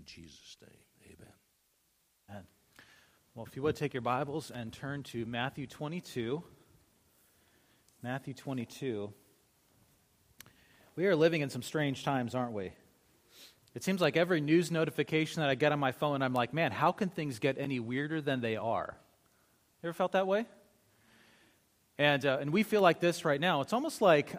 In Jesus' name, amen. Amen. Well, if you would take your Bibles and turn to Matthew 22. Matthew 22. We are living in some strange times, aren't we? It seems like every news notification that I get on my phone, I'm like, man, how can things get any weirder than they are? You ever felt that way? And we feel like this right now. It's almost like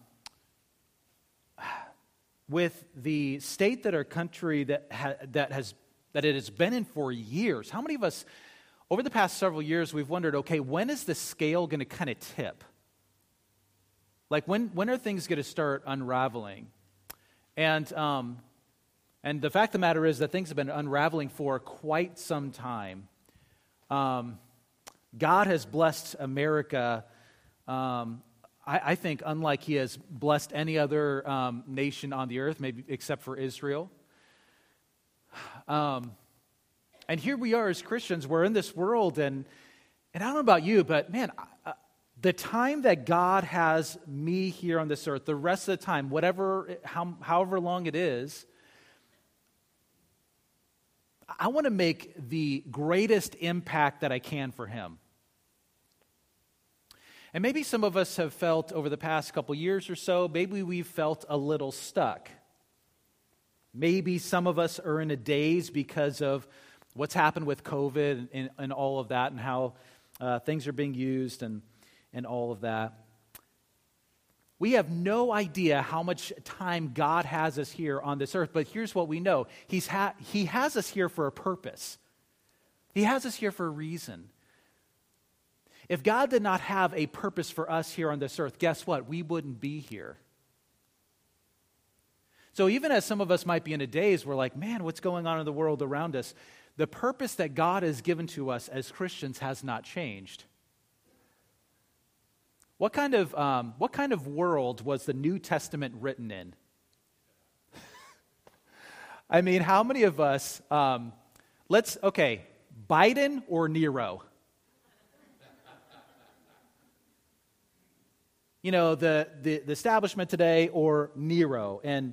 with the state that our country that it has been in for years. How many of us, over the past several years, we've wondered, okay, when is the scale going to kind of tip? Like when are things going to start unraveling? And the fact of the matter is that things have been unraveling for quite some time. God has blessed America, I think, unlike He has blessed any other nation on the earth, maybe except for Israel. And here we are as Christians. We're in this world, and I don't know about you, but man, the time that God has me here on this earth, the rest of the time, however long it is, I want to make the greatest impact that I can for Him. And maybe some of us have felt over the past couple years or so, maybe we've felt a little stuck. Maybe some of us are in a daze because of what's happened with COVID and all of that, and how things are being used and all of that. We have no idea how much time God has us here on this earth, but here's what we know. He has us here for a purpose. He has us here for a reason. If God did not have a purpose for us here on this earth, guess what? We wouldn't be here. So even as some of us might be in a daze, we're like, man, what's going on in the world around us? The purpose that God has given to us as Christians has not changed. What kind of world was the New Testament written in? I mean, how many of us, Biden or Nero? You know, the establishment today or Nero. And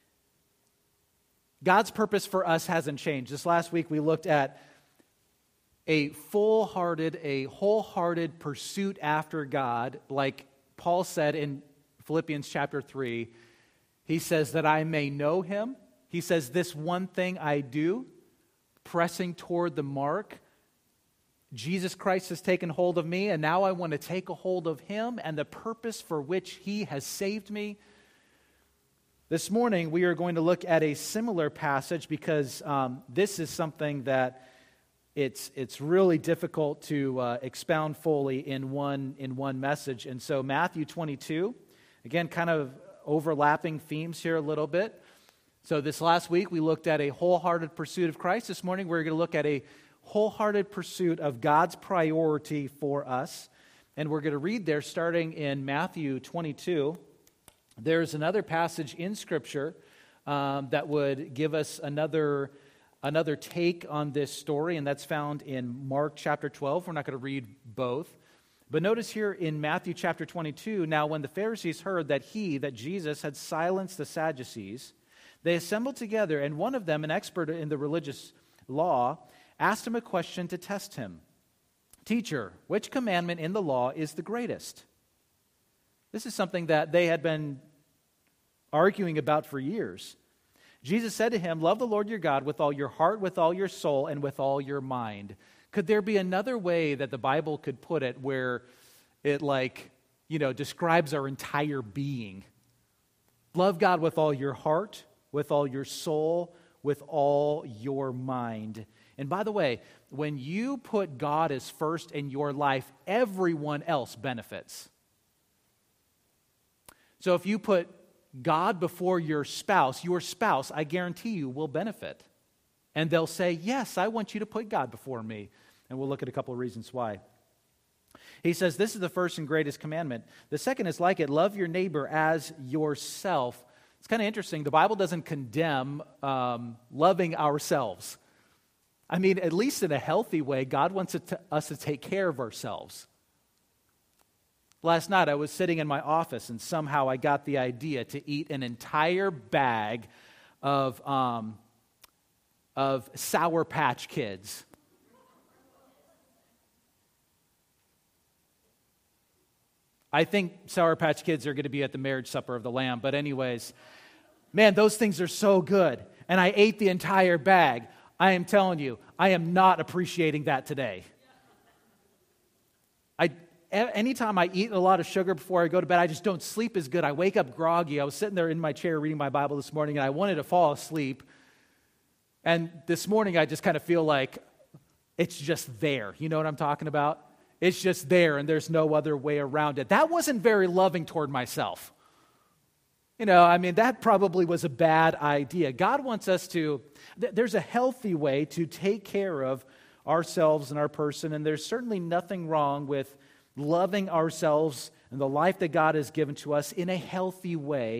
God's purpose for us hasn't changed. This last week we looked at a wholehearted pursuit after God, like Paul said in Philippians chapter 3. He says that I may know Him. He says, this one thing I do, pressing toward the mark. Jesus Christ has taken hold of me, and now I want to take a hold of Him and the purpose for which He has saved me. This morning we are going to look at a similar passage because this is something that it's really difficult to expound fully in one message. And so Matthew 22, again, kind of overlapping themes here a little bit. So this last week we looked at a wholehearted pursuit of Christ. This morning we're going to look at a wholehearted pursuit of God's priority for us. And we're going to read there starting in Matthew 22. There's another passage in Scripture that would give us another take on this story, and that's found in Mark chapter 12. We're not going to read both. But notice here in Matthew chapter 22, now when the Pharisees heard that Jesus, had silenced the Sadducees, they assembled together, and one of them, an expert in the religious law, asked him a question to test him. Teacher, which commandment in the law is the greatest? This is something that they had been arguing about for years. Jesus said to him, love the Lord your God with all your heart, with all your soul, and with all your mind. Could there be another way that the Bible could put it where it describes our entire being? Love God with all your heart, with all your soul, with all your mind. And by the way, when you put God as first in your life, everyone else benefits. So if you put God before your spouse, I guarantee you, will benefit. And they'll say, yes, I want you to put God before me. And we'll look at a couple of reasons why. He says, this is the first and greatest commandment. The second is like it, love your neighbor as yourself. It's kind of interesting. The Bible doesn't condemn loving ourselves. I mean, at least in a healthy way, God wants us to take care of ourselves. Last night, I was sitting in my office, and somehow I got the idea to eat an entire bag of of Sour Patch Kids. I think Sour Patch Kids are going to be at the marriage supper of the Lamb. But anyways, man, those things are so good. And I ate the entire bag. I am telling you, I am not appreciating that today. Anytime I eat a lot of sugar before I go to bed, I just don't sleep as good. I wake up groggy. I was sitting there in my chair reading my Bible this morning, and I wanted to fall asleep. And this morning, I just kind of feel like it's just there. You know what I'm talking about? It's just there, and there's no other way around it. That wasn't very loving toward myself. That probably was a bad idea. God wants us to, there's a healthy way to take care of ourselves and our person, and there's certainly nothing wrong with loving ourselves and the life that God has given to us in a healthy way,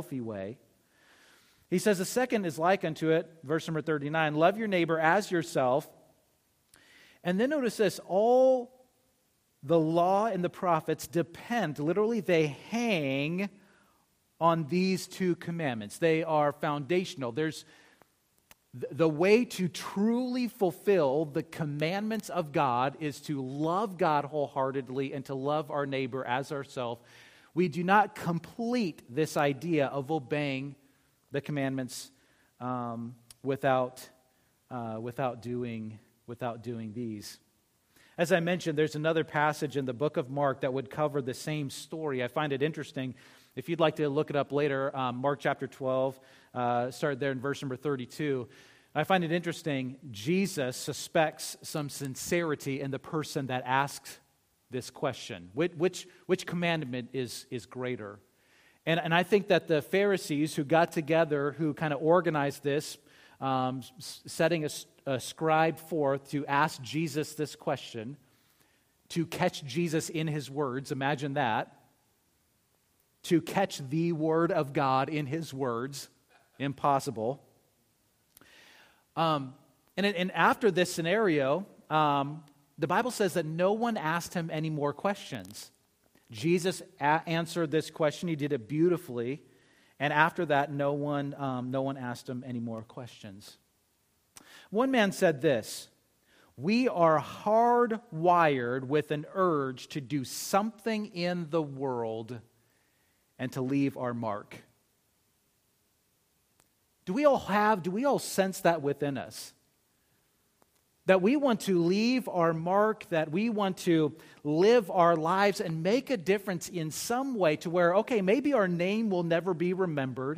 He says the second is like unto it, verse number 39, love your neighbor as yourself. And then notice this, all the law and the prophets depend, literally they hang on these two commandments. They are foundational. There's the way to truly fulfill the commandments of God is to love God wholeheartedly and to love our neighbor as ourselves. We do not complete this idea of obeying the commandments without doing these. As I mentioned, there's another passage in the book of Mark that would cover the same story. I find it interesting. If you'd like to look it up later, Mark chapter 12, start there in verse number 32. I find it interesting. Jesus suspects some sincerity in the person that asks this question. Which commandment is greater? And I think that the Pharisees who got together, who kind of organized this, setting a scribe forth to ask Jesus this question, to catch Jesus in his words, imagine that, to catch the word of God in his words, impossible. And after this scenario, the Bible says that no one asked him any more questions. Jesus answered this question. He did it beautifully. And after that, no one asked him any more questions. One man said this, we are hardwired with an urge to do something in the world and to leave our mark. Do we all sense that within us? That we want to leave our mark, that we want to live our lives and make a difference in some way to where, okay, maybe our name will never be remembered,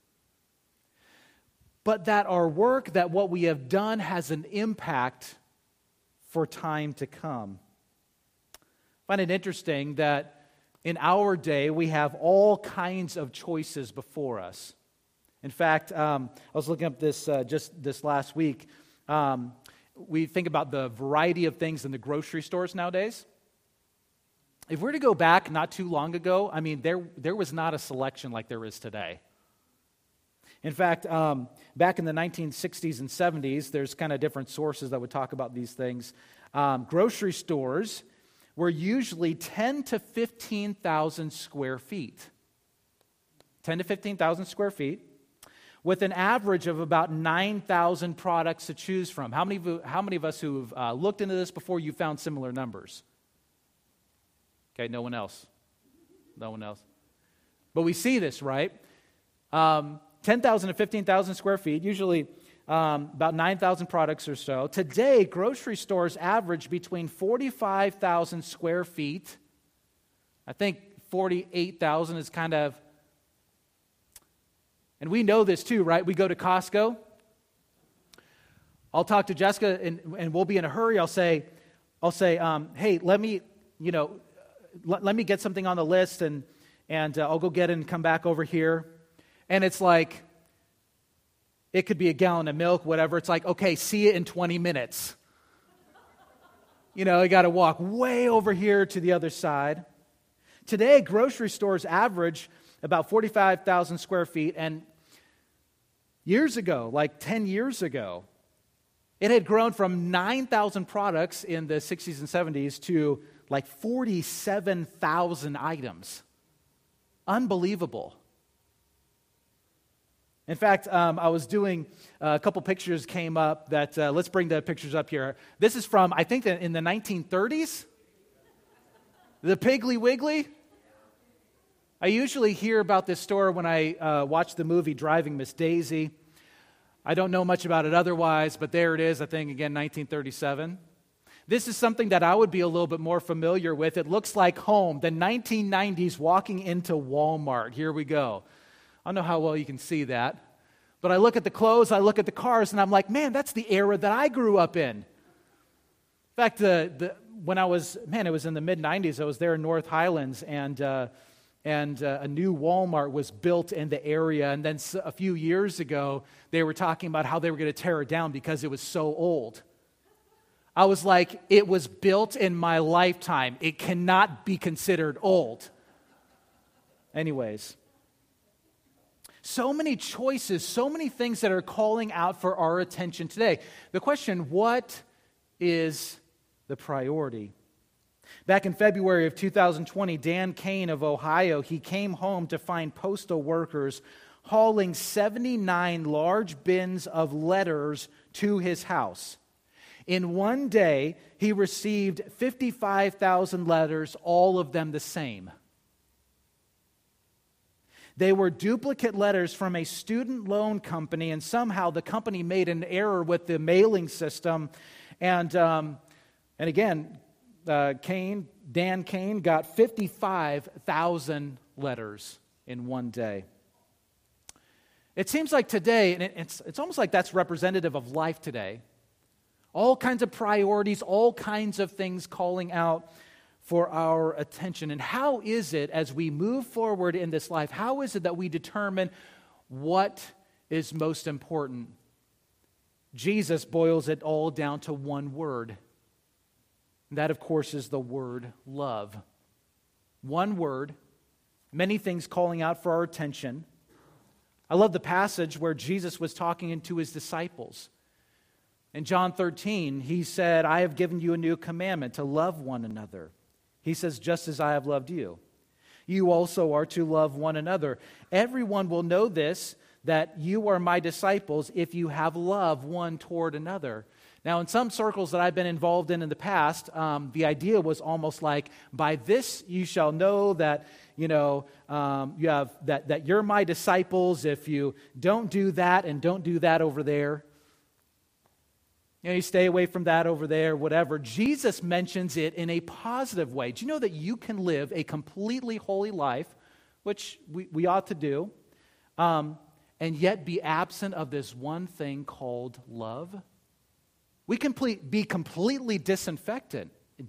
but that our work, that what we have done has an impact for time to come. I find it interesting that in our day we have all kinds of choices before us. In fact, I was looking up this just this last week. We think about the variety of things in the grocery stores nowadays. If we're to go back not too long ago, there was not a selection like there is today. In fact, back in the 1960s and 70s, there's kind of different sources that would talk about these things. Grocery stores were usually 10 to 15,000 square feet. 10 to 15,000 square feet, with an average of about 9,000 products to choose from. How many of us who've looked into this before, you found similar numbers? Okay, no one else. No one else. But we see this, right? 10,000 to 15,000 square feet, usually about 9,000 products or so. Today, grocery stores average between 45,000 square feet. I think 48,000 is kind of, and we know this too, right? We go to Costco. I'll talk to Jessica, and we'll be in a hurry. I'll say, hey, let me get something on the list, and I'll go get it and come back over here. And it's like, it could be a gallon of milk, whatever. It's like, okay, see you in 20 minutes. You got to walk way over here to the other side. Today, grocery stores average about 45,000 square feet, and years ago, like 10 years ago, it had grown from 9,000 products in the 60s and 70s to like 47,000 items. Unbelievable. In fact, I was doing a couple pictures came up that, let's bring the pictures up here. This is from, I think, in the 1930s. The Piggly Wiggly. I usually hear about this store when I watch the movie Driving Miss Daisy. I don't know much about it otherwise, but there it is, I think, again, 1937. This is something that I would be a little bit more familiar with. It looks like home, the 1990s walking into Walmart. Here we go. I don't know how well you can see that, but I look at the clothes, I look at the cars, and I'm like, man, that's the era that I grew up in. In fact, when I was, it was in the mid-90s, I was there in North Highlands, and a new Walmart was built in the area, and then a few years ago, they were talking about how they were going to tear it down because it was so old. I was like, it was built in my lifetime. It cannot be considered old. Anyways. So many choices, so many things that are calling out for our attention today. The question, what is the priority? Back in February of 2020, Dan Kane of Ohio, he came home to find postal workers hauling 79 large bins of letters to his house. In one day, he received 55,000 letters, all of them the same. They were duplicate letters from a student loan company, and somehow the company made an error with the mailing system. And again, Dan Kane got 55,000 letters in one day. It seems like today, and it's almost like that's representative of life today. All kinds of priorities, all kinds of things calling out for our attention. And how is it, as we move forward in this life, how is it that we determine what is most important? Jesus boils it all down to one word. And that, of course, is the word love. One word, many things calling out for our attention. I love the passage where Jesus was talking to his disciples. In John 13, he said, I have given you a new commandment, to love one another. He says, just as I have loved you. You also are to love one another. Everyone will know this, that you are my disciples, if you have love one toward another. Now, in some circles that I've been involved in the past, the idea was almost like, by this you shall know that, you have that you're my disciples if you don't do that and don't do that over there. You stay away from that over there, whatever. Jesus mentions it in a positive way. Do you know that you can live a completely holy life, which we ought to do, and yet be absent of this one thing called love? We can be completely disinfected,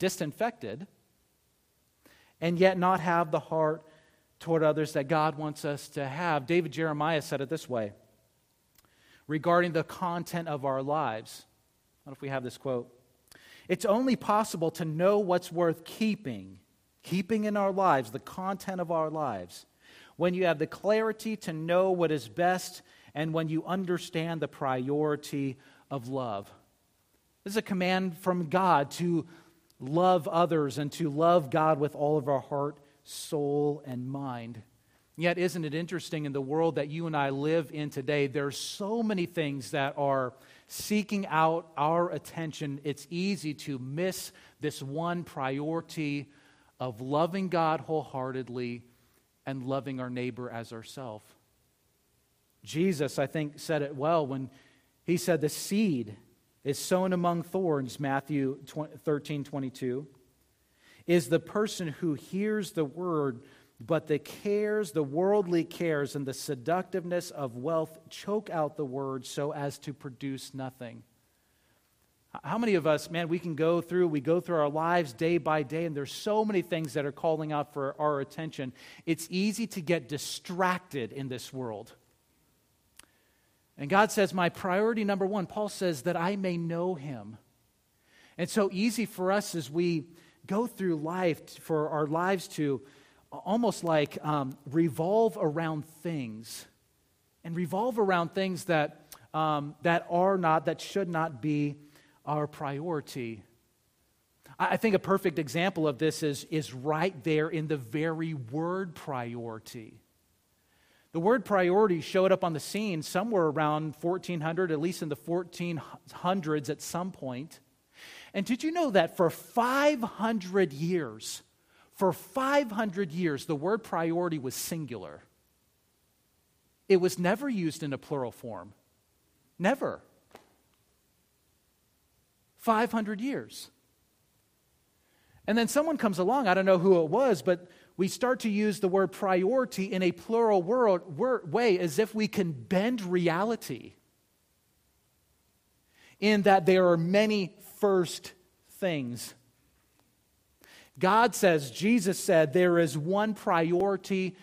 and yet not have the heart toward others that God wants us to have. David Jeremiah said it this way regarding the content of our lives. What if we have this quote? It's only possible to know what's worth keeping in our lives, the content of our lives, when you have the clarity to know what is best and when you understand the priority of love. This is a command from God to love others and to love God with all of our heart, soul, and mind. Yet, isn't it interesting, in the world that you and I live in today, there's so many things that are seeking out our attention. It's easy to miss this one priority of loving God wholeheartedly and loving our neighbor as ourselves. Jesus, I think, said it well when he said the seed is sown among thorns, Matthew 13:22, is the person who hears the word, but the worldly cares, and the seductiveness of wealth choke out the word so as to produce nothing. How many of us, we go through our lives day by day, and there's so many things that are calling out for our attention. It's easy to get distracted in this world. And God says, my priority number one, Paul says, that I may know him. And so easy for us as we go through life, for our lives to almost like revolve around things, and revolve around things that should not be our priority. I think a perfect example of this is right there in the very word priority. The word priority showed up on the scene somewhere around 1400, at least in the 1400s at some point. And did you know that for 500 years, the word priority was singular? It was never used in a plural form. Never. 500 years. And then someone comes along, I don't know who it was, but we start to use the word priority in a plural way as if we can bend reality. In that there are many first things. God says, Jesus said, there is one priority,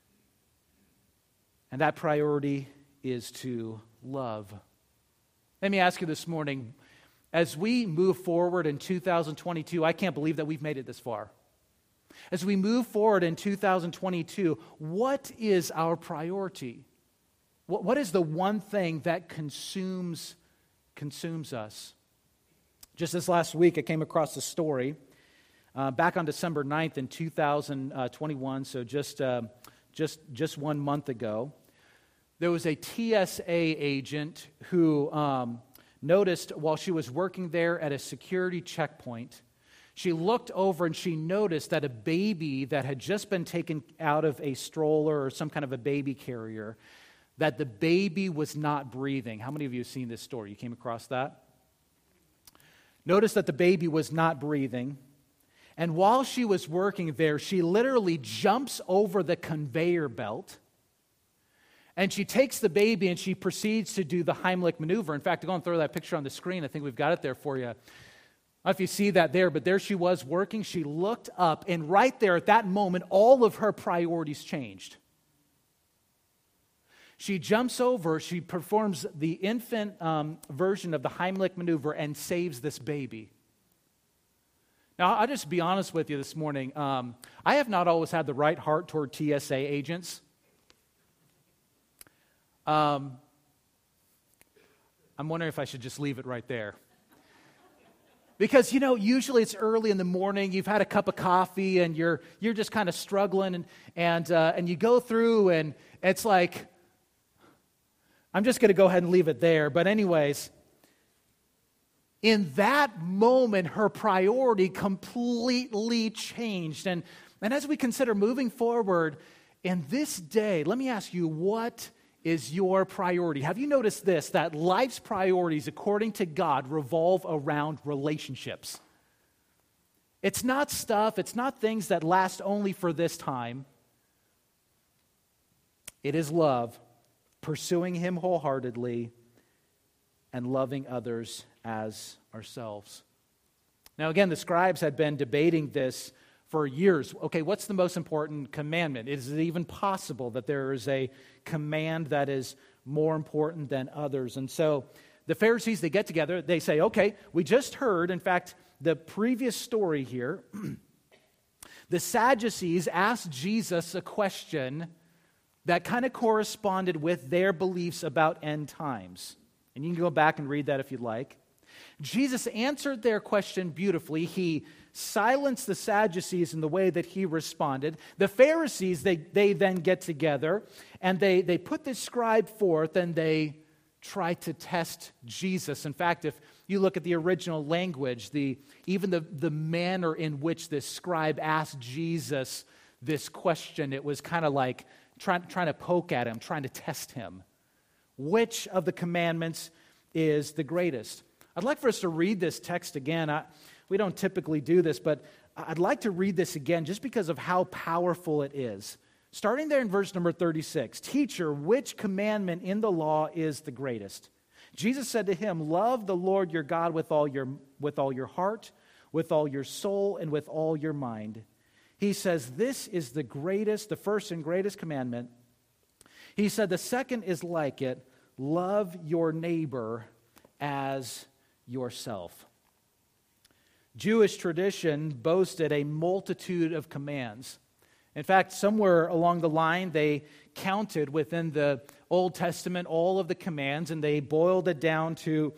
and that priority is to love. Let me ask you this morning, as we move forward in 2022, I can't believe that we've made it this far. As we move forward in 2022, what is our priority? What is the one thing that consumes us? Just this last week, I came across a story back on December 9th in 2021, so just 1 month ago. There was a TSA agent who noticed while she was working there at a security checkpoint, she looked over and she noticed that a baby that had just been taken out of a stroller or some kind of a baby carrier, that the baby was not breathing. How many of you have seen this story? You came across that? Noticed that the baby was not breathing. And while she was working there, she literally jumps over the conveyor belt. And she takes the baby and she proceeds to do the Heimlich maneuver. In fact, I'm going to throw that picture on the screen. I think we've got it there for you. I don't know if you see that there, but there she was working. She looked up, and right there at that moment, all of her priorities changed. She jumps over, she performs the infant version of the Heimlich maneuver and saves this baby. Now, I'll just be honest with you this morning. I have not always had the right heart toward TSA agents. I'm wondering if I should just leave it right there. Because, usually it's early in the morning, you've had a cup of coffee, and you're just kind of struggling, and you go through, and it's like, I'm just going to go ahead and leave it there. But anyways, in that moment, her priority completely changed. And as we consider moving forward in this day, let me ask you, what is your priority? Have you noticed this, that life's priorities, according to God, revolve around relationships? It's not stuff, it's not things that last only for this time. It is love, pursuing Him wholeheartedly, and loving others as ourselves. Now again, the scribes had been debating this for years. Okay, what's the most important commandment? Is it even possible that there is a command that is more important than others? And so the Pharisees, they get together, they say, okay, we just heard, in fact, the previous story here, the Sadducees asked Jesus a question that kind of corresponded with their beliefs about end times. And you can go back and read that if you'd like. Jesus answered their question beautifully. He silenced the Sadducees in the way that he responded. The Pharisees, they then get together, and they put this scribe forth, and they try to test Jesus. In fact, if you look at the original language, even the manner in which this scribe asked Jesus this question, it was kind of like trying to poke at him, trying to test him. Which of the commandments is the greatest? I'd like for us to read this text again. We don't typically do this, but I'd like to read this again just because of how powerful it is. Starting there in verse number 36, "Teacher, which commandment in the law is the greatest?" Jesus said to him, "Love the Lord your God with all your heart, with all your soul, and with all your mind." He says, this is the first and greatest commandment. He said, the second is like it, love your neighbor as yourself. Jewish tradition boasted a multitude of commands. In fact, somewhere along the line, they counted within the Old Testament all of the commands, and they boiled it down to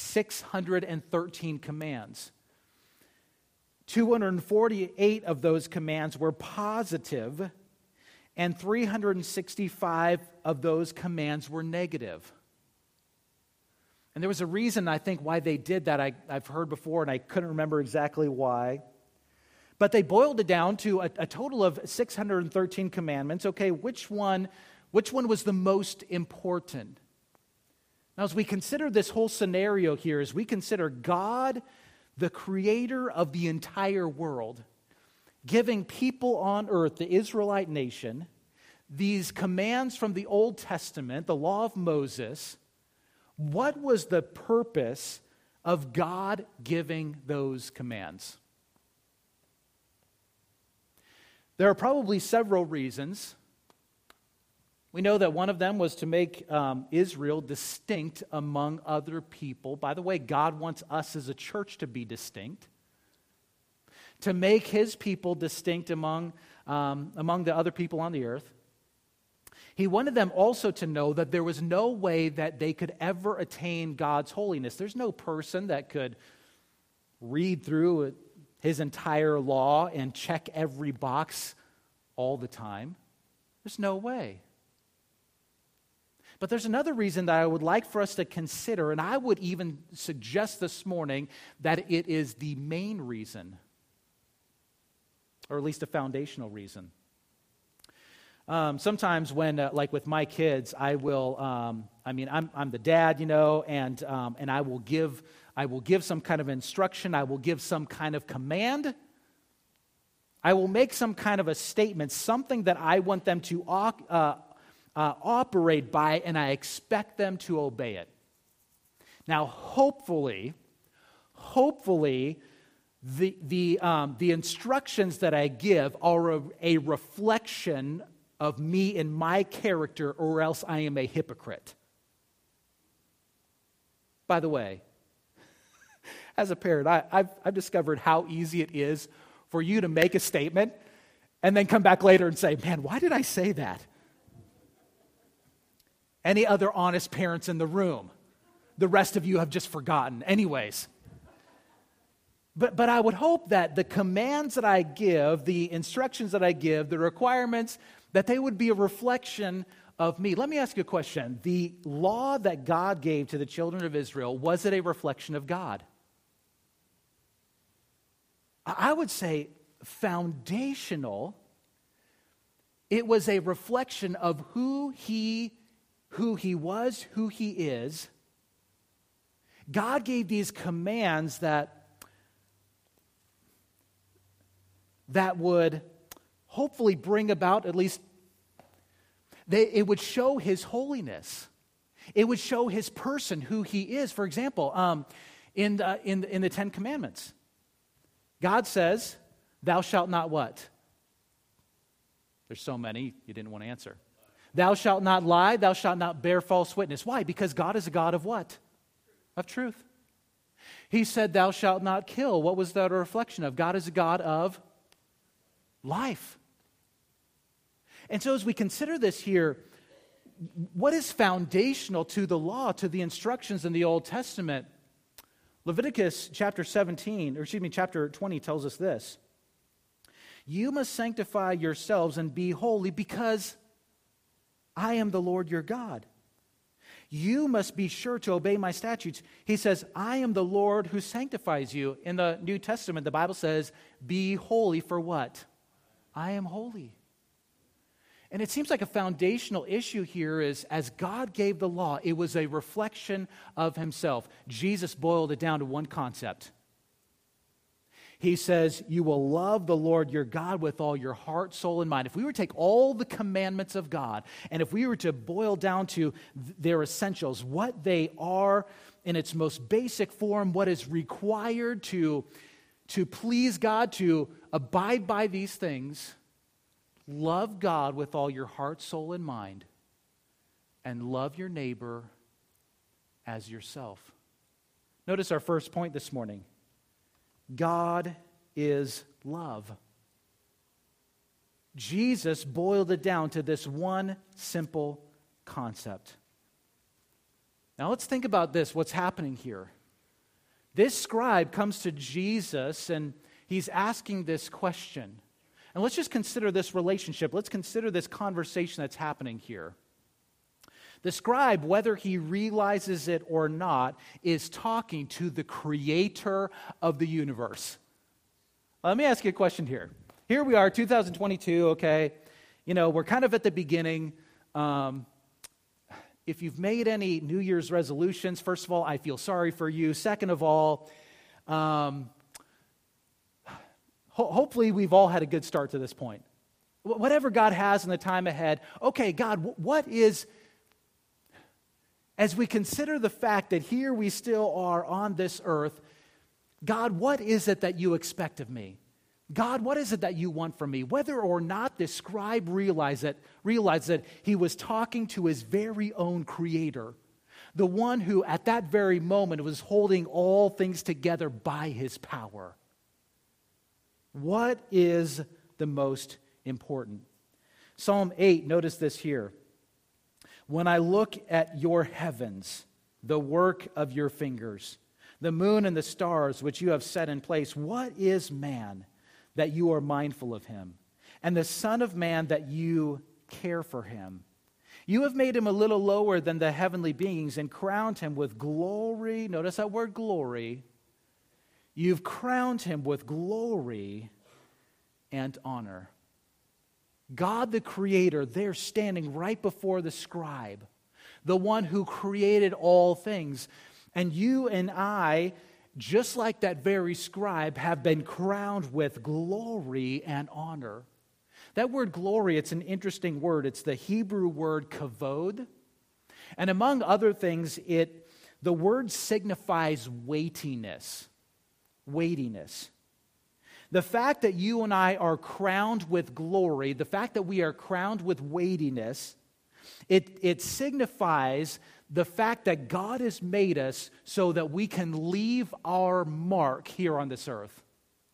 613 commands. 248 of those commands were positive, and 365 of those commands were negative. And there was a reason, I think, why they did that. I've heard before, and I couldn't remember exactly why. But they boiled it down to a total of 613 commandments. Okay, which one was the most important? Now, as we consider this whole scenario here, as we consider God, the creator of the entire world, giving people on earth, the Israelite nation, these commands from the Old Testament, the law of Moses, what was the purpose of God giving those commands? There are probably several reasons. We know that one of them was to make Israel distinct among other people. By the way, God wants us as a church to be distinct, to make His people distinct among the other people on the earth. He wanted them also to know that there was no way that they could ever attain God's holiness. There's no person that could read through His entire law and check every box all the time. There's no way. But there's another reason that I would like for us to consider, and I would even suggest this morning that it is the main reason, or at least a foundational reason. Sometimes when, like with my kids, I will, I'm the dad, and I will give some kind of instruction. I will give some kind of command. I will make some kind of a statement, something that I want them to operate by, and I expect them to obey it. Now, hopefully, the instructions that I give are a reflection of me and my character, or else I am a hypocrite. By the way, as a parent, I've discovered how easy it is for you to make a statement and then come back later and say, man, why did I say that? Any other honest parents in the room? The rest of you have just forgotten. Anyways. But I would hope that the commands that I give, the instructions that I give, the requirements, that they would be a reflection of me. Let me ask you a question. The law that God gave to the children of Israel, was it a reflection of God? I would say foundational. It was a reflection of who he was, who he is. God gave these commands that would hopefully bring about, at least, it would show his holiness. It would show his person, who he is. For example, in the Ten Commandments, God says, thou shalt not what? There's so many, you didn't want to answer. Thou shalt not lie, thou shalt not bear false witness. Why? Because God is a God of what? Of truth. He said, thou shalt not kill. What was that a reflection of? God is a God of life. And so as we consider this here, what is foundational to the law, to the instructions in the Old Testament? Leviticus chapter 20 tells us this. You must sanctify yourselves and be holy because I am the Lord your God. You must be sure to obey my statutes. He says, I am the Lord who sanctifies you. In the New Testament, the Bible says, be holy for what? I am holy. And it seems like a foundational issue here is, as God gave the law, it was a reflection of himself. Jesus boiled it down to one concept. He says, you will love the Lord your God with all your heart, soul, and mind. If we were to take all the commandments of God, and if we were to boil down to their essentials, what they are in its most basic form, what is required to please God, to abide by these things, love God with all your heart, soul, and mind, and love your neighbor as yourself. Notice our first point this morning. God is love. Jesus boiled it down to this one simple concept. Now let's think about this, what's happening here. This scribe comes to Jesus and he's asking this question. And let's just consider this relationship. Let's consider this conversation that's happening here. The scribe, whether he realizes it or not, is talking to the creator of the universe. Let me ask you a question here. Here we are, 2022, okay? We're kind of at the beginning. If you've made any New Year's resolutions, first of all, I feel sorry for you. Second of all, hopefully we've all had a good start to this point. Whatever God has in the time ahead, okay, God, what is... As we consider the fact that here we still are on this earth, God, what is it that you expect of me? God, what is it that you want from me? Whether or not this scribe realized that he was talking to his very own creator, the one who at that very moment was holding all things together by his power. What is the most important? Psalm 8, notice this here. When I look at your heavens, the work of your fingers, the moon and the stars which you have set in place, what is man that you are mindful of him, and the Son of Man that you care for him? You have made him a little lower than the heavenly beings and crowned him with glory. Notice that word glory. You've crowned him with glory and honor. God the Creator, there standing right before the scribe, the one who created all things. And you and I, just like that very scribe, have been crowned with glory and honor. That word glory, it's an interesting word. It's the Hebrew word kavod. And among other things, the word signifies weightiness. Weightiness. The fact that you and I are crowned with glory, the fact that we are crowned with weightiness, it signifies the fact that God has made us so that we can leave our mark here on this earth.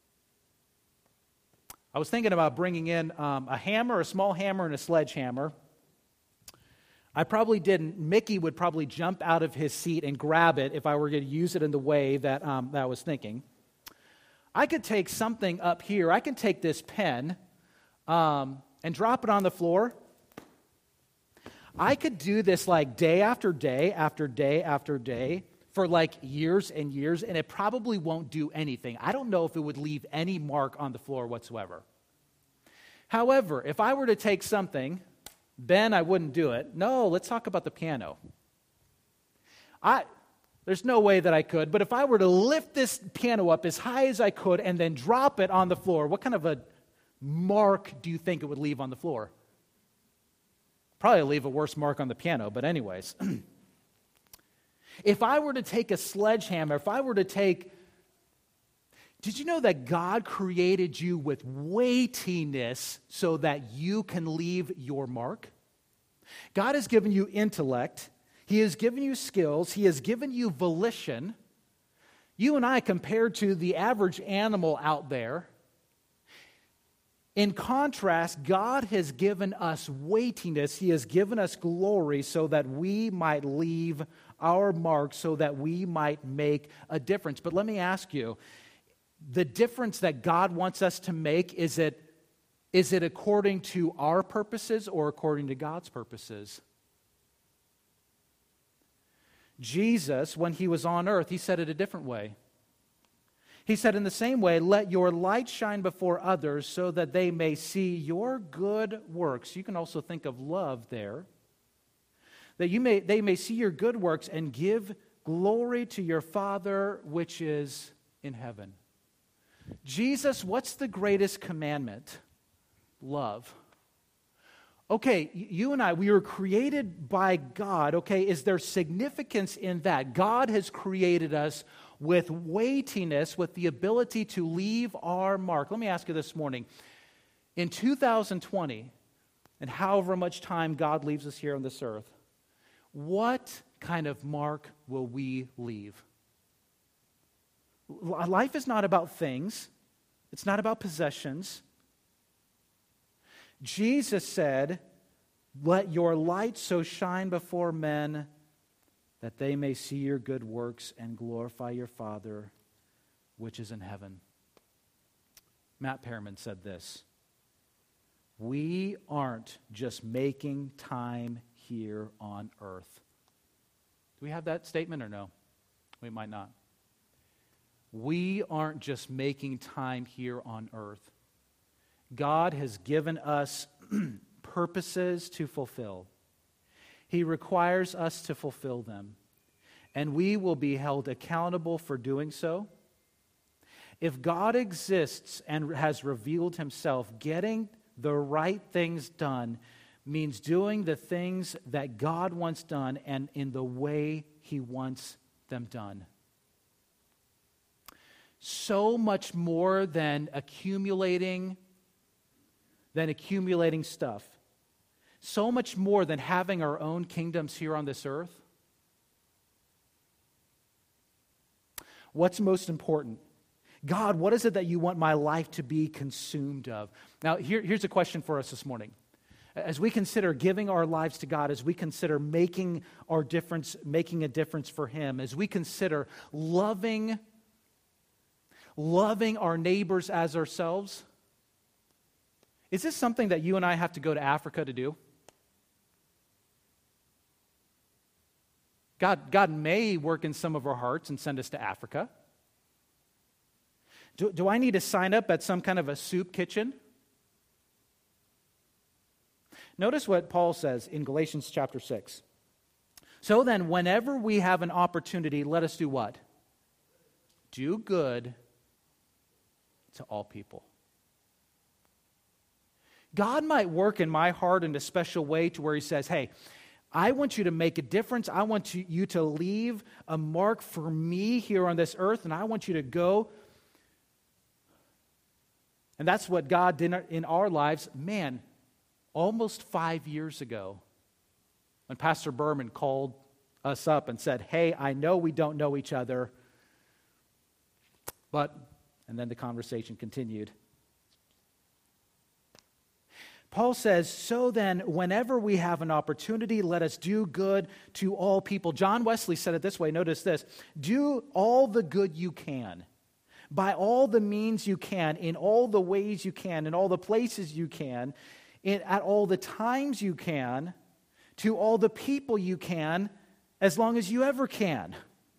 I was thinking about bringing in a hammer, a small hammer, and a sledgehammer. I probably didn't. Mickey would probably jump out of his seat and grab it if I were going to use it in the way that I was thinking. I could take something up here. I can take this pen and drop it on the floor. I could do this like day after day after day after day for like years and years, and it probably won't do anything. I don't know if it would leave any mark on the floor whatsoever. However, if I were to take something, Ben, I wouldn't do it. No, let's talk about the piano. There's no way that I could, but if I were to lift this piano up as high as I could and then drop it on the floor, what kind of a mark do you think it would leave on the floor? Probably leave a worse mark on the piano, but anyways. If I were to take a sledgehammer, did you know that God created you with weightiness so that you can leave your mark? God has given you intellect. He has given you skills. He has given you volition. You and I, compared to the average animal out there, in contrast, God has given us weightiness. He has given us glory so that we might leave our mark, so that we might make a difference. But let me ask you, the difference that God wants us to make, is it according to our purposes or according to God's purposes? Jesus, when he was on earth, he said it a different way. He said, in the same way, let your light shine before others so that they may see your good works. You can also think of love there. That they may see your good works and give glory to your Father which is in heaven. Jesus, what's the greatest commandment? Love. Okay, you and I, we were created by God. Okay, is there significance in that? God has created us with weightiness, with the ability to leave our mark. Let me ask you this morning. In 2020, and however much time God leaves us here on this earth, what kind of mark will we leave? Life is not about things. It's not about possessions. Jesus said, let your light so shine before men that they may see your good works and glorify your Father which is in heaven. Matt Perriman said this. we aren't just making time here on earth. Do we have that statement or no? We might not. We aren't just making time here on earth. God has given us purposes to fulfill. He requires us to fulfill them, and we will be held accountable for doing so. If God exists and has revealed himself, getting the right things done means doing the things that God wants done and in the way he wants them done. So much more than accumulating stuff. So much more than having our own kingdoms here on this earth. What's most important? God, what is it that you want my life to be consumed of? Now, here's a question for us this morning. As we consider giving our lives to God, as we consider making a difference for him, as we consider loving our neighbors as ourselves, is this something that you and I have to go to Africa to do? God may work in some of our hearts and send us to Africa. Do I need to sign up at some kind of a soup kitchen? Notice what Paul says in Galatians chapter 6. So then, whenever we have an opportunity, let us do what? Do good to all people. God might work in my heart in a special way to where he says, hey, I want you to make a difference. I want you to leave a mark for me here on this earth, and I want you to go. And that's what God did in our lives, man, almost 5 years ago, when Pastor Berman called us up and said, hey, I know we don't know each other, and then the conversation continued. Paul says, so then, whenever we have an opportunity, let us do good to all people. John Wesley said it this way, notice this, do all the good you can, by all the means you can, in all the ways you can, in all the places you can, at all the times you can, to all the people you can, as long as you ever can.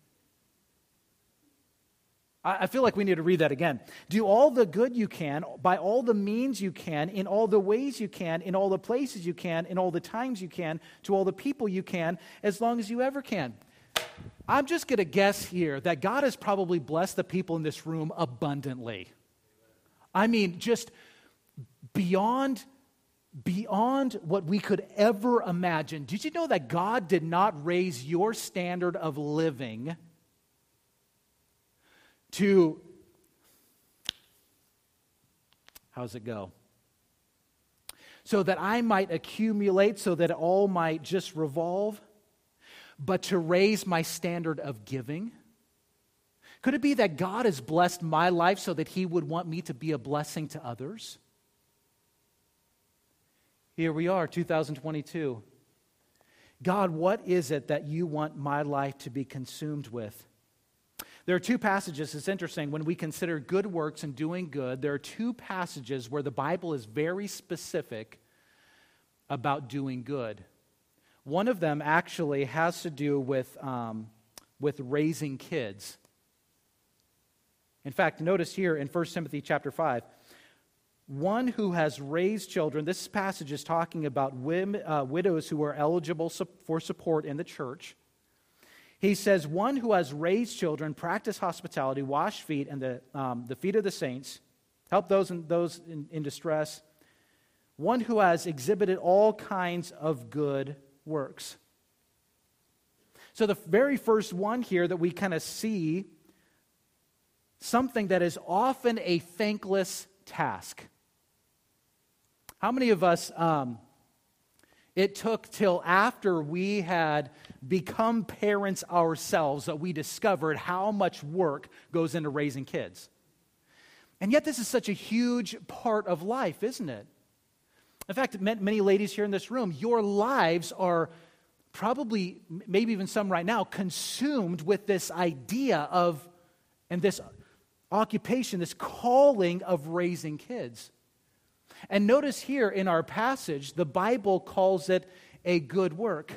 I feel like we need to read that again. Do all the good you can, by all the means you can, in all the ways you can, in all the places you can, in all the times you can, to all the people you can, as long as you ever can. I'm just going to guess here that God has probably blessed the people in this room abundantly. I mean, just beyond what we could ever imagine. Did you know that God did not raise your standard of living to, how's it go? So that I might accumulate, so that all might just revolve, but to raise my standard of giving? Could it be that God has blessed my life so that he would want me to be a blessing to others? Here we are, 2022. God, what is it that you want my life to be consumed with? There are two passages, it's interesting, when we consider good works and doing good, there are two passages where the Bible is very specific about doing good. One of them actually has to do with raising kids. In fact, notice here in 1 Timothy chapter 5, one who has raised children, this passage is talking about widows who are eligible for support in the church. He says, one who has raised children, practice hospitality, wash feet, and the feet of the saints, help those in distress. One who has exhibited all kinds of good works. So the very first one here that we kind of see, something that is often a thankless task. How many of us, it took till after we had become parents ourselves that we discovered how much work goes into raising kids? And yet this is such a huge part of life, isn't it? In fact, many ladies here in this room, your lives are probably, maybe even some right now, consumed with this idea of, and this occupation, this calling of raising kids. And notice here in our passage, the Bible calls it a good work.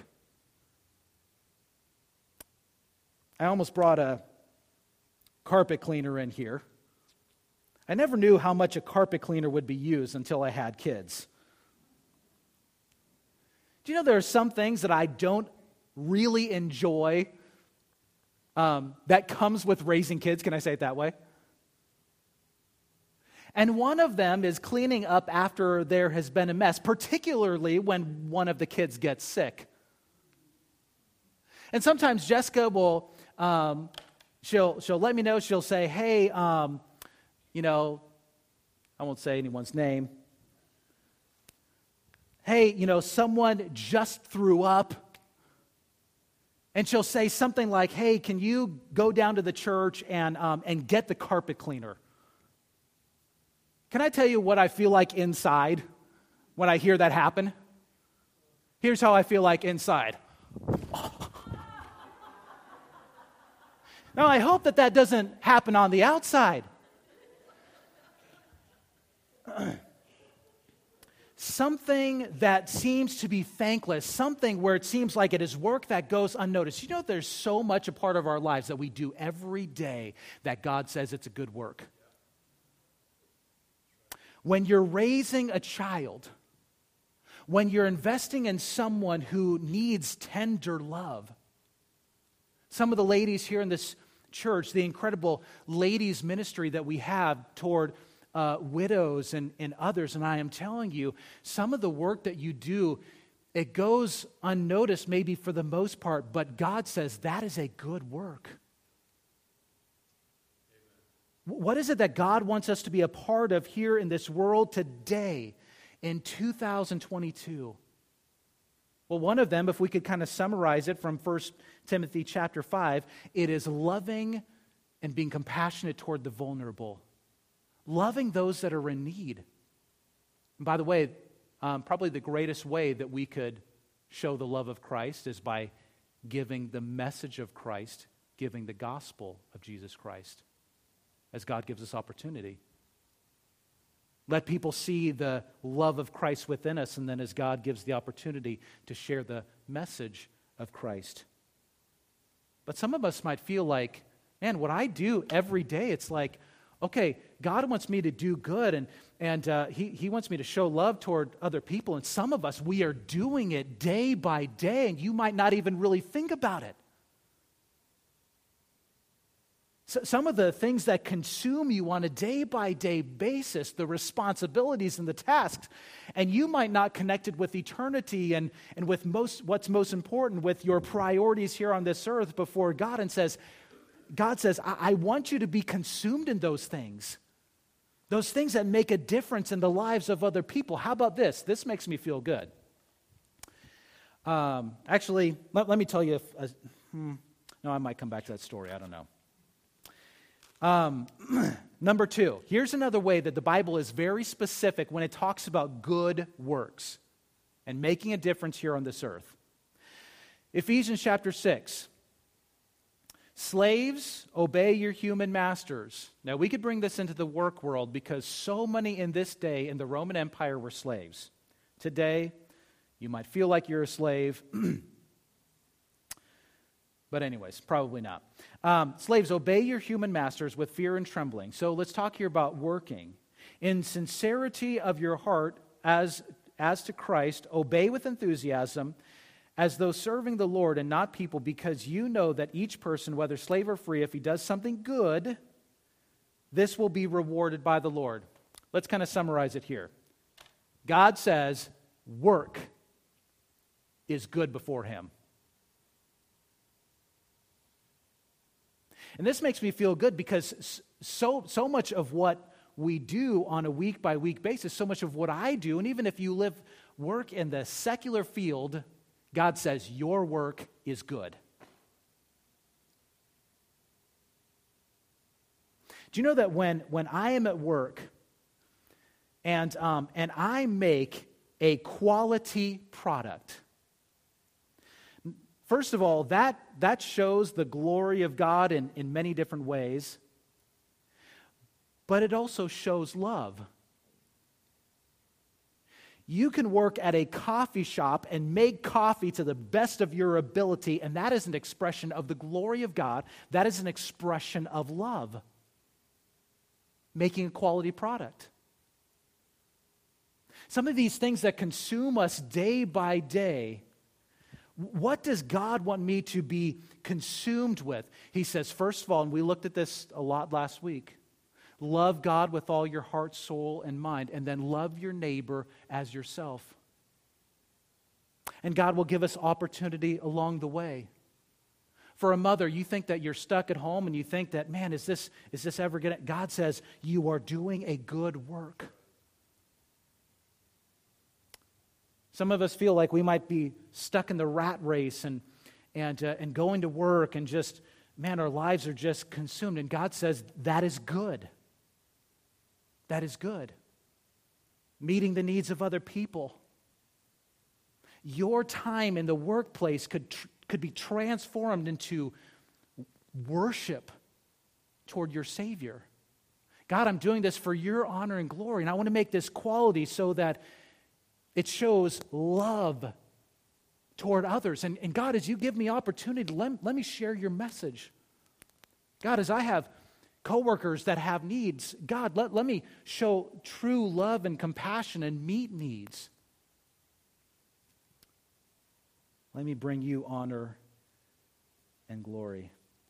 I almost brought a carpet cleaner in here. I never knew how much a carpet cleaner would be used until I had kids. Do you know there are some things that I don't really enjoy that comes with raising kids? Can I say it that way? And one of them is cleaning up after there has been a mess, particularly when one of the kids gets sick. And sometimes Jessica will, she'll let me know, she'll say, hey, I won't say anyone's name. Hey, someone just threw up. And she'll say something like, hey, can you go down to the church and get the carpet cleaner? Can I tell you what I feel like inside when I hear that happen? Here's how I feel like inside. Now, I hope that doesn't happen on the outside. Something that seems to be thankless, something where it seems like it is work that goes unnoticed. There's so much a part of our lives that we do every day that God says it's a good work. When you're raising a child, when you're investing in someone who needs tender love, some of the ladies here in this church, the incredible ladies' ministry that we have toward widows and others, and I am telling you, some of the work that you do, it goes unnoticed maybe for the most part, but God says that is a good work. What is it that God wants us to be a part of here in this world today in 2022? Well, one of them, if we could kind of summarize it from 1 Timothy chapter 5, it is loving and being compassionate toward the vulnerable. Loving those that are in need. And by the way, probably the greatest way that we could show the love of Christ is by giving the message of Christ, giving the gospel of Jesus Christ, as God gives us opportunity. Let people see the love of Christ within us, and then as God gives the opportunity to share the message of Christ. But some of us might feel like, man, what I do every day, it's like, okay, God wants me to do good, and He wants me to show love toward other people, and some of us, we are doing it day by day, and you might not even really think about it. So some of the things that consume you on a day-by-day basis, the responsibilities and the tasks, and you might not connect it with eternity and with what's most important, with your priorities here on this earth before God, and God says, I want you to be consumed in those things that make a difference in the lives of other people. How about this? This makes me feel good. Actually, let me tell you, no, I might come back to that story, I don't know. Number 2, here's another way that the Bible is very specific when it talks about good works and making a difference here on this earth. Ephesians chapter 6. Slaves, obey your human masters. Now, we could bring this into the work world because so many in this day in the Roman Empire were slaves. Today, you might feel like you're a slave. But anyways, probably not. Slaves, obey your human masters with fear and trembling. So let's talk here about working. In sincerity of your heart, as to Christ, obey with enthusiasm, as though serving the Lord and not people, because you know that each person, whether slave or free, if he does something good, this will be rewarded by the Lord. Let's kind of summarize it here. God says work is good before Him. And this makes me feel good because so much of what we do on a week-by-week basis, so much of what I do, and even if you work in the secular field, God says your work is good. Do you know that when I am at work and I make a quality product, first of all, that shows the glory of God in many different ways, but it also shows love. You can work at a coffee shop and make coffee to the best of your ability, and that is an expression of the glory of God. That is an expression of love, making a quality product. Some of these things that consume us day by day, what does God want me to be consumed with? He says, first of all, and we looked at this a lot last week, love God with all your heart, soul, and mind, and then love your neighbor as yourself. And God will give us opportunity along the way. For a mother, you think that you're stuck at home and you think that, man, is this ever going to... God says, you are doing a good work. Some of us feel like we might be stuck in the rat race and going to work and just, man, our lives are just consumed. And God says, that is good. That is good. Meeting the needs of other people. Your time in the workplace could be transformed into worship toward your Savior. God, I'm doing this for your honor and glory, and I want to make this quality so that it shows love toward others. And God, as you give me opportunity, let me share your message. God, as I have coworkers that have needs, God, let me show true love and compassion and meet needs. Let me bring you honor and glory.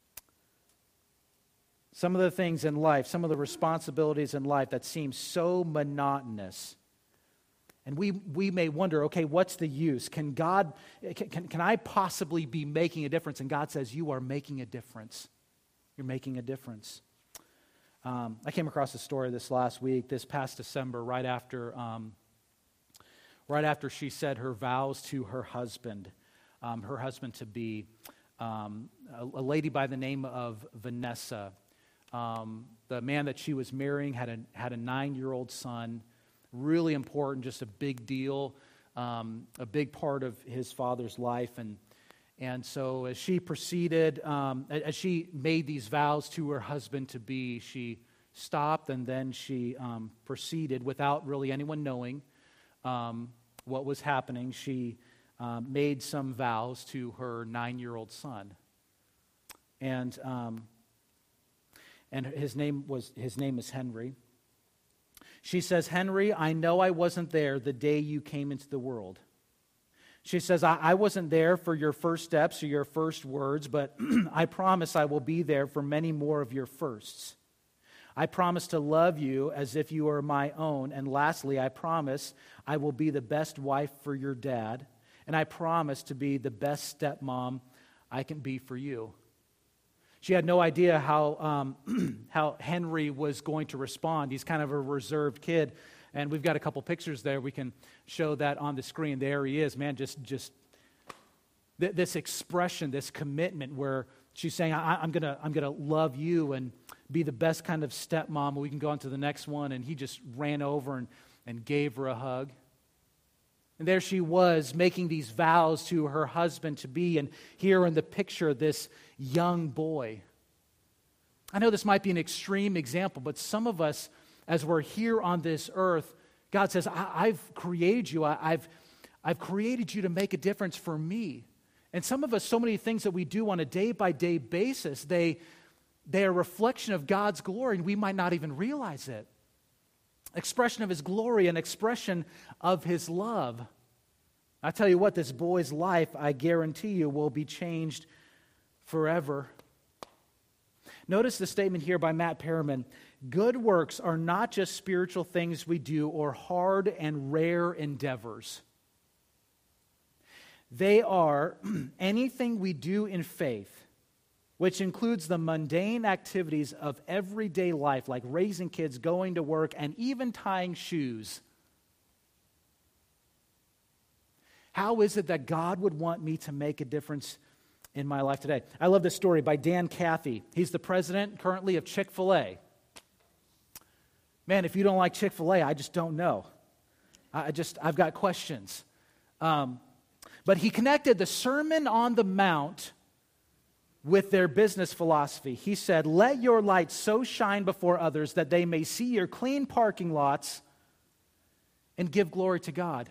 Some of the things in life, some of the responsibilities in life that seem so monotonous, and we may wonder, okay, what's the use? Can I possibly be making a difference? And God says, you are making a difference. You're making a difference. I came across a story this last week, this past December, right after she said her vows to her husband to be a lady by the name of Vanessa. The man that she was marrying had a 9-year-old son. Really important, just a big deal, a big part of his father's life. And so as she proceeded, as she made these vows to her husband to be, she stopped and then she proceeded without really anyone knowing what was happening. She made some vows to her 9-year-old son. And his name is Henry. She says, Henry, I know I wasn't there the day you came into the world. She says, I wasn't there for your first steps or your first words, but I promise I will be there for many more of your firsts. I promise to love you as if you were my own. And lastly, I promise I will be the best wife for your dad. And I promise to be the best stepmom I can be for you. She had no idea how Henry was going to respond. He's kind of a reserved kid. And we've got a couple pictures there. We can show that on the screen. There he is, man, just this expression, this commitment where she's saying, I'm gonna love you and be the best kind of stepmom. We can go on to the next one. And he just ran over and gave her a hug. And there she was making these vows to her husband to be. And here in the picture, this young boy. I know this might be an extreme example, but some of us, as we're here on this earth, God says, I've created you. I've created you to make a difference for me. And some of us, so many things that we do on a day-by-day basis, they are a reflection of God's glory, and we might not even realize it. Expression of His glory, an expression of His love. I tell you what, this boy's life, I guarantee you, will be changed forever. Notice the statement here by Matt Perriman. Good works are not just spiritual things we do or hard and rare endeavors. They are anything we do in faith, which includes the mundane activities of everyday life, like raising kids, going to work, and even tying shoes. How is it that God would want me to make a difference in my life today? I love this story by Dan Cathy. He's the president currently of Chick-fil-A. Man, if you don't like Chick-fil-A, I just don't know. I've got questions. But he connected the Sermon on the Mount with their business philosophy. He said, let your light so shine before others that they may see your clean parking lots and give glory to God.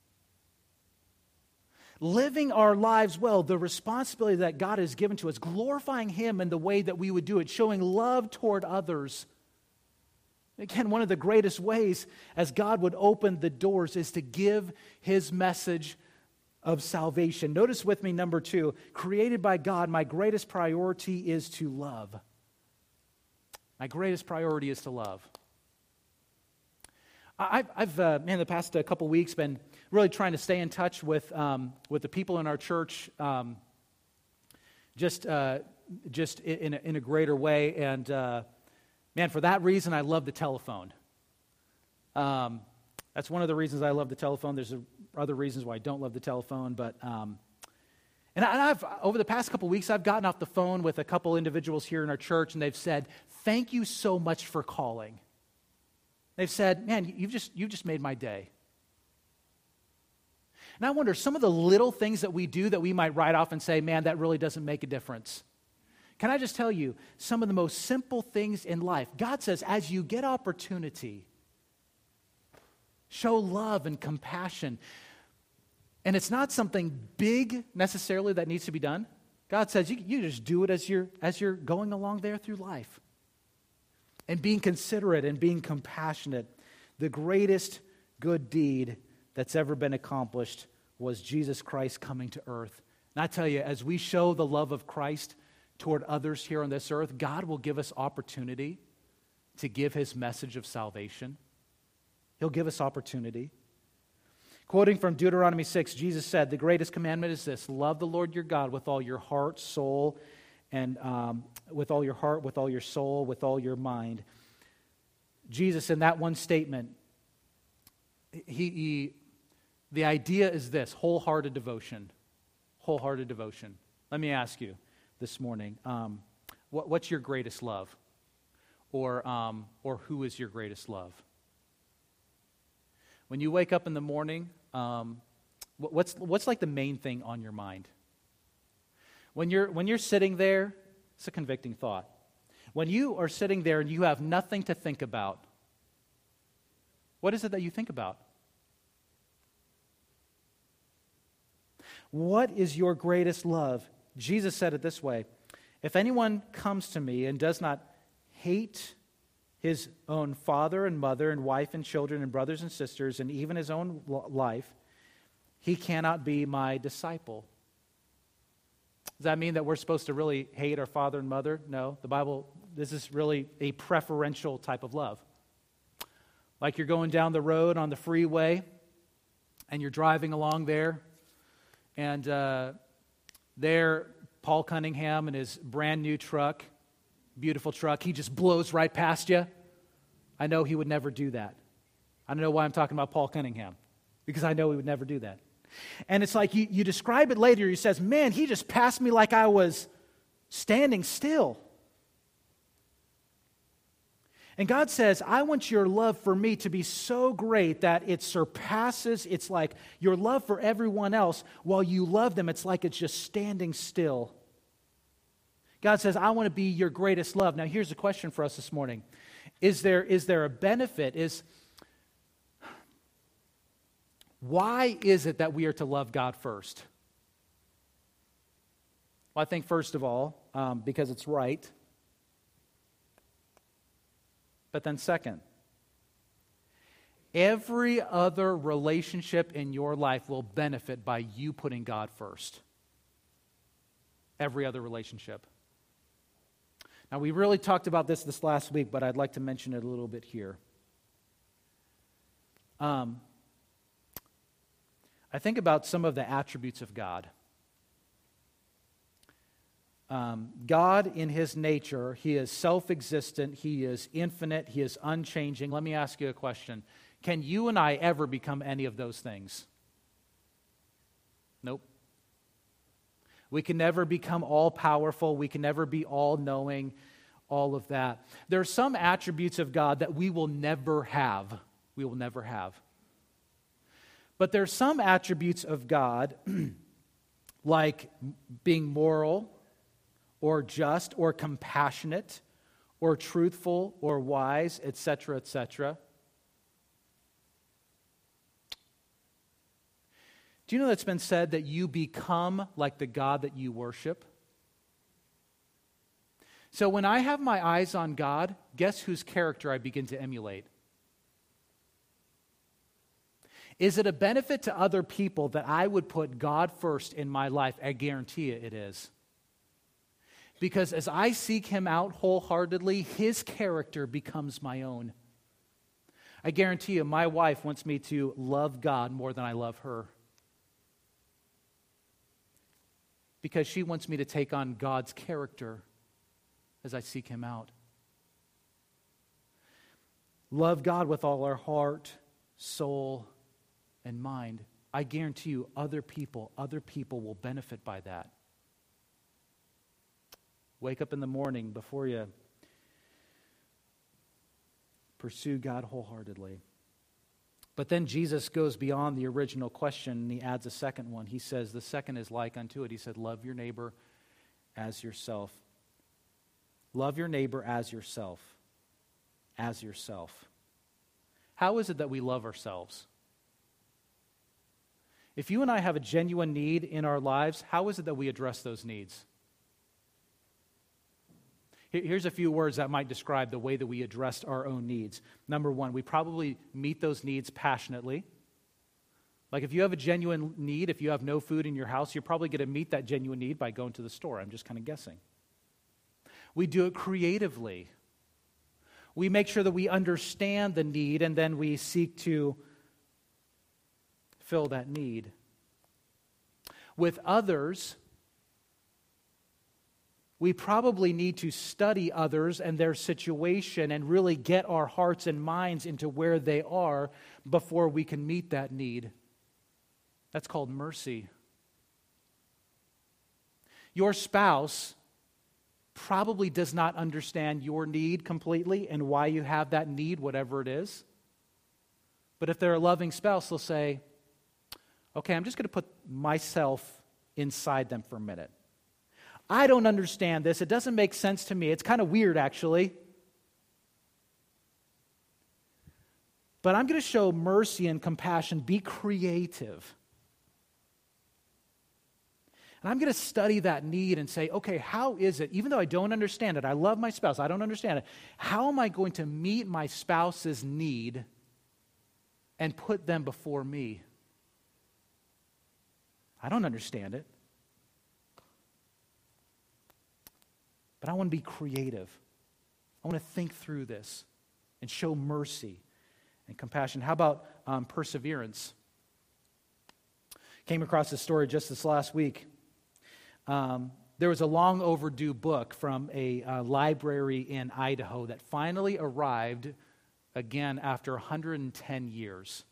Living our lives well, the responsibility that God has given to us, glorifying Him in the way that we would do it, showing love toward others. Again, one of the greatest ways as God would open the doors is to give His message of salvation. Notice with me, number 2, created by God, my greatest priority is to love. My greatest priority is to love. I've in the past couple weeks been really trying to stay in touch with the people in our church, just in a greater way. And man, for that reason, I love the telephone. That's one of the reasons I love the telephone. There's other reasons why I don't love the telephone, but and I've over the past couple weeks, I've gotten off the phone with a couple individuals here in our church, and they've said, "Thank you so much for calling." They've said, "Man, you've just made my day." And I wonder, some of the little things that we do that we might write off and say, "Man, that really doesn't make a difference." Can I just tell you, some of the most simple things in life, God says, as you get opportunity, show love and compassion. And it's not something big necessarily that needs to be done. God says you just do it as you're going along there through life. And being considerate and being compassionate. The greatest good deed that's ever been accomplished was Jesus Christ coming to earth. And I tell you, as we show the love of Christ toward others here on this earth, God will give us opportunity to give His message of salvation. He'll give us opportunity. Quoting from Deuteronomy 6, Jesus said, "The greatest commandment is this: love the Lord your God with all your heart, soul, and with all your heart, with all your soul, with all your mind." Jesus, in that one statement, the idea is this: wholehearted devotion. Wholehearted devotion. Let me ask you this morning, what's your greatest love? Or who is your greatest love? When you wake up in the morning, what's like the main thing on your mind? When you're sitting there, it's a convicting thought. When you are sitting there and you have nothing to think about, what is it that you think about? What is your greatest love? Jesus said it this way: "If anyone comes to me and does not hate his own father and mother and wife and children and brothers and sisters and even his own life, he cannot be my disciple." Does that mean that we're supposed to really hate our father and mother? No. The Bible, this is really a preferential type of love. Like you're going down the road on the freeway and you're driving along there, and there Paul Cunningham in his brand new truck, beautiful truck, he just blows right past you. I know he would never do that. I don't know why I'm talking about Paul Cunningham, because I know he would never do that. And it's like you describe it later, he says, "Man, he just passed me like I was standing still." And God says, "I want your love for me to be so great that it surpasses, it's like your love for everyone else, while you love them, it's like it's just standing still." God says, "I want to be your greatest love." Now, here's a question for us this morning. Is there a benefit? Why is it that we are to love God first? Well, I think first of all, because it's right. But then second, every other relationship in your life will benefit by you putting God first. Every other relationship. Now, we really talked about this last week, but I'd like to mention it a little bit here. I think about some of the attributes of God. God, in His nature, He is self-existent, He is infinite, He is unchanging. Let me ask you a question. Can you and I ever become any of those things? Nope. We can never become all-powerful. We can never be all-knowing, all of that. There are some attributes of God that we will never have. We will never have. But there are some attributes of God, like being moral, or just, or compassionate, or truthful, or wise, etc., etc. Do you know that's been said that you become like the God that you worship? So when I have my eyes on God, guess whose character I begin to emulate? Is it a benefit to other people that I would put God first in my life? I guarantee you it is. Because as I seek Him out wholeheartedly, His character becomes my own. I guarantee you, my wife wants me to love God more than I love her. Because she wants me to take on God's character as I seek Him out. Love God with all our heart, soul, and mind. I guarantee you, other people will benefit by that. Wake up in the morning before you pursue God wholeheartedly. But then Jesus goes beyond the original question and He adds a second one. He says, the second is like unto it. He said, love your neighbor as yourself. Love your neighbor as yourself. As yourself. How is it that we love ourselves? If you and I have a genuine need in our lives, how is it that we address those needs? Here's a few words that might describe the way that we address our own needs. Number one, we probably meet those needs passionately. Like if you have a genuine need, if you have no food in your house, you're probably going to meet that genuine need by going to the store. I'm just kind of guessing. We do it creatively. We make sure that we understand the need and then we seek to fill that need. With others, we probably need to study others and their situation and really get our hearts and minds into where they are before we can meet that need. That's called mercy. Your spouse probably does not understand your need completely and why you have that need, whatever it is. But if they're a loving spouse, they'll say, okay, I'm just going to put myself inside them for a minute. I don't understand this. It doesn't make sense to me. It's kind of weird, actually. But I'm going to show mercy and compassion. Be creative. And I'm going to study that need and say, okay, how is it, even though I don't understand it, I love my spouse, I don't understand it, how am I going to meet my spouse's need and put them before me? I don't understand it. But I want to be creative. I want to think through this and show mercy and compassion. How about perseverance? Came across this story just this last week. There was a long overdue book from a library in Idaho that finally arrived again after 110 years.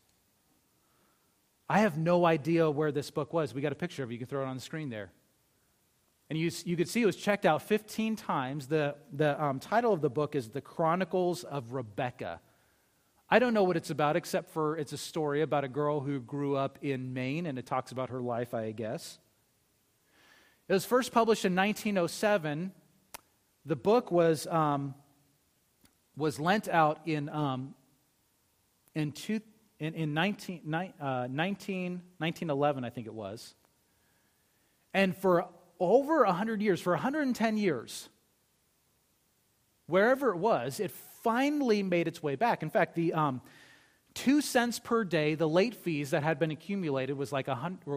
I have no idea where this book was. We got a picture of it. You can throw it on the screen there. And you could see it was checked out 15 times. The title of the book is The Chronicles of Rebecca. I don't know what it's about, except for it's a story about a girl who grew up in Maine, and it talks about her life, I guess. It was first published in 1907. The book was lent out in 1911, I think it was. And for over 100 years, for 110 years, wherever it was, it finally made its way back. In fact, the 2 cents per day, the late fees that had been accumulated was like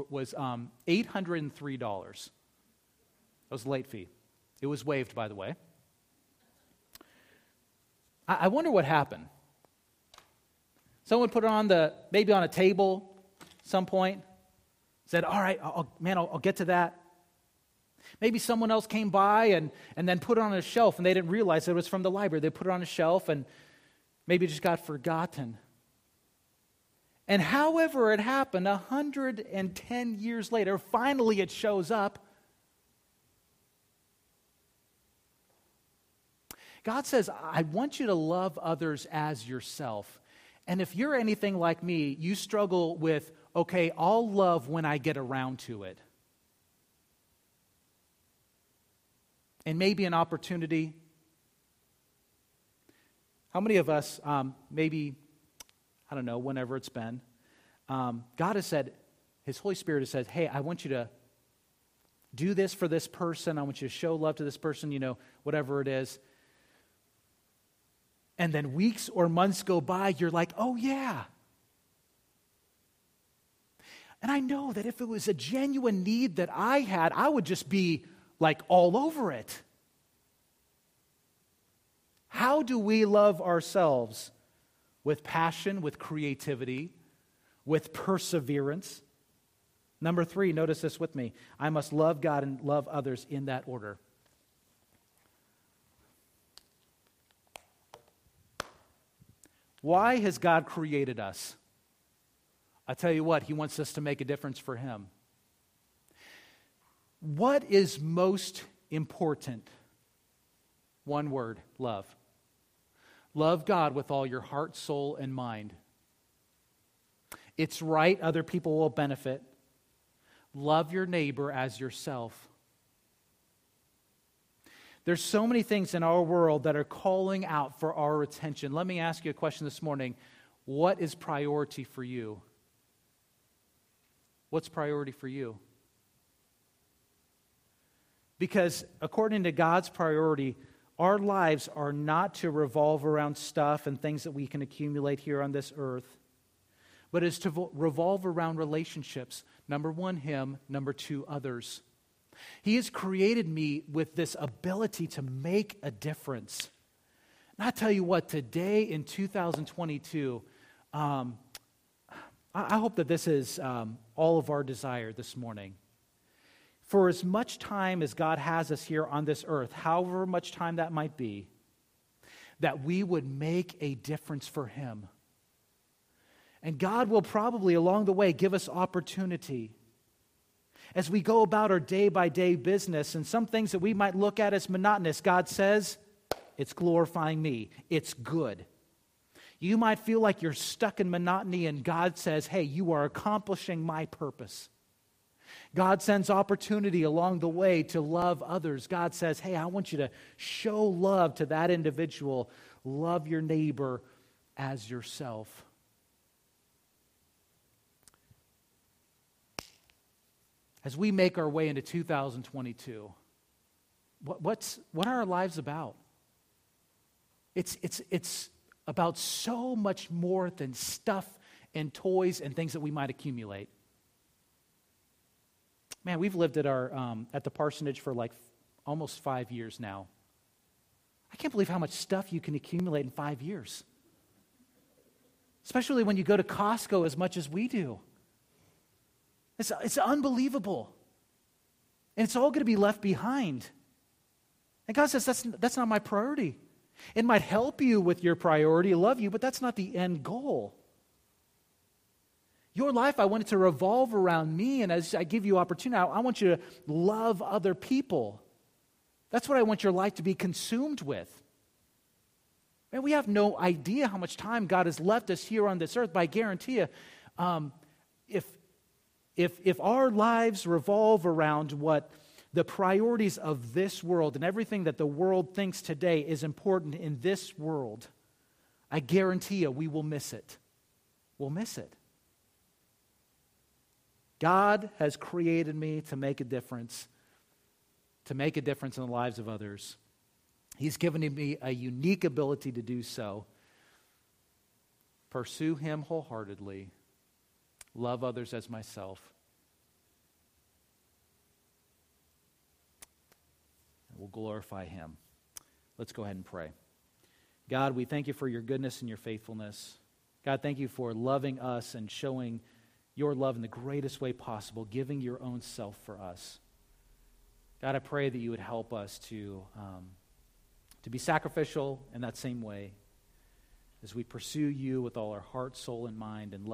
$803. That was the late fee. It was waived, by the way. I wonder what happened. Someone put it on maybe on a table at some point, said, all right, I'll get to that. Maybe someone else came by and then put it on a shelf, and they didn't realize it was from the library. They put it on a shelf, and maybe it just got forgotten. And however it happened, 110 years later, finally it shows up. God says, I want you to love others as yourself. And if you're anything like me, you struggle with, okay, I'll love when I get around to it. And maybe an opportunity. How many of us, maybe, I don't know, whenever it's been, God has said, His Holy Spirit has said, hey, I want you to do this for this person. I want you to show love to this person, whatever it is. And then weeks or months go by, you're like, oh yeah. And I know that if it was a genuine need that I had, I would just be like all over it. How do we love ourselves? With passion, with creativity, with perseverance. Number 3, notice this with me. I must love God and love others in that order. Why has God created us? I tell you what, He wants us to make a difference for Him. What is most important? One word, love. Love God with all your heart, soul, and mind. It's right, other people will benefit. Love your neighbor as yourself. There's so many things in our world that are calling out for our attention. Let me ask you a question this morning. What is priority for you? What's priority for you? Because according to God's priority, our lives are not to revolve around stuff and things that we can accumulate here on this earth, but is to revolve around relationships. Number 1, Him. Number 2, others. He has created me with this ability to make a difference. And I tell you what, today in 2022, I hope that this is all of our desire this morning. For as much time as God has us here on this earth, however much time that might be, that we would make a difference for Him. And God will probably along the way give us opportunity as we go about our day-by-day business, and some things that we might look at as monotonous. God says, it's glorifying me. It's good. You might feel like you're stuck in monotony, and God says, hey, you are accomplishing my purpose. God sends opportunity along the way to love others. God says, hey, I want you to show love to that individual. Love your neighbor as yourself. As we make our way into 2022, what are our lives about? It's about so much more than stuff and toys and things that we might accumulate. Man, we've lived at the parsonage for like almost 5 years now. I can't believe how much stuff you can accumulate in 5 years. Especially when you go to Costco as much as we do. It's unbelievable. And it's all going to be left behind. And God says, that's not my priority. It might help you with your priority, love you, but that's not the end goal. Your life, I want it to revolve around me, and as I give you opportunity, I want you to love other people. That's what I want your life to be consumed with. Man, we have no idea how much time God has left us here on this earth, but I guarantee you, if our lives revolve around what the priorities of this world and everything that the world thinks today is important in this world, I guarantee you we will miss it. We'll miss it. God has created me to make a difference in the lives of others. He's given me a unique ability to do so. Pursue Him wholeheartedly. Love others as myself. And we'll glorify Him. Let's go ahead and pray. God, we thank You for Your goodness and Your faithfulness. God, thank You for loving us and showing Your love in the greatest way possible, giving Your own self for us. God, I pray that You would help us to be sacrificial in that same way as we pursue You with all our heart, soul, and mind, and love